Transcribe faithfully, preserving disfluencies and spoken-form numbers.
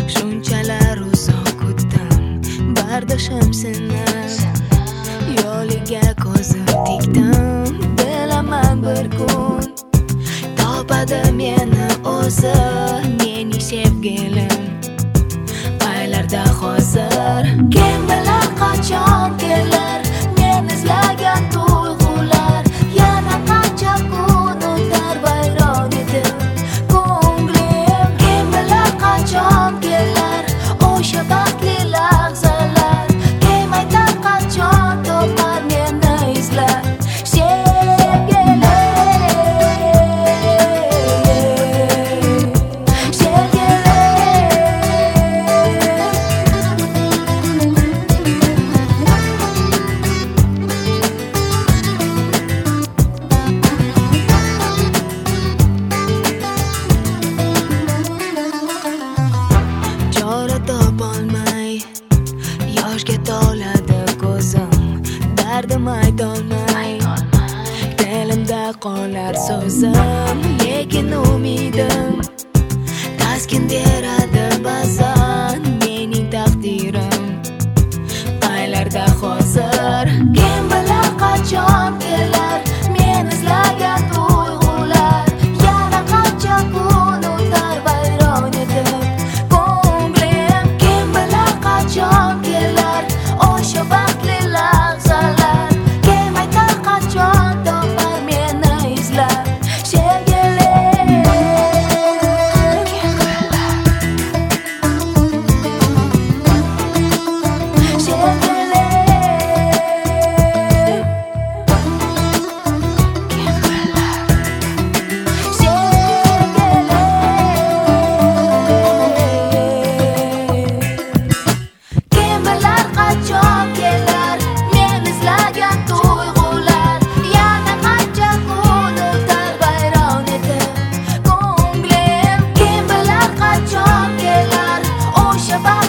Shunchalar uzoq kutdim bardoshim seni yo'liga ko'zim tikdim bilaman bir kun topadi meni o'zi mening sevgilim aylarda hozir kim bilar qachon kelar men izlagan tuyg'ular yana qancha kun o'tar vayron etib ko'nglim kim bilar qachon kelar o'sha baxtli lahzalar kim aytar qachon topar meni izlab yoshga to'ladi ko'zim dardim aytolmay dilimda qolar so'zim lekin umidim taskin beradi ba'zan mening taqdirim aylarda hozir kim bilar qachon kelar men izlagan tuyg'ular yana qancha kun o'tar vayron etib ko'nglim kim bilar qachon kelar o'sha baxtli lahzalar kim aytar qachon topar meni izlab sevgilim qachon kelar men izlagan tuyg'ular yana qancha kun o'tar vayron etib ko'nglim kim bilar qachon kelar o'sha